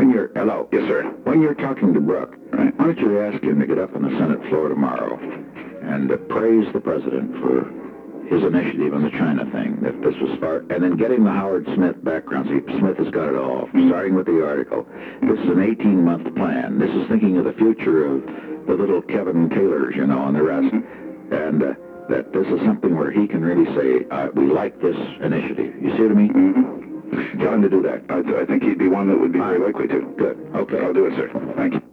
when you're, hello? Yes, sir. When you're talking to Brooke, Right. why don't you ask him to get up on the Senate floor tomorrow and praise the president for his initiative on the China thing, that this was and then getting the Howard Smith background. See, Smith has got it all, starting with the article. This is an 18-month plan. This is thinking of the future of the little Kevin Taylors, you know, and the rest. And that this is something where he can really say, we like this initiative. You see what I mean? Mm-hmm. Tell him to do that. I think he'd be one that would be very likely to. Good. Okay. I'll do it, sir. Thank you.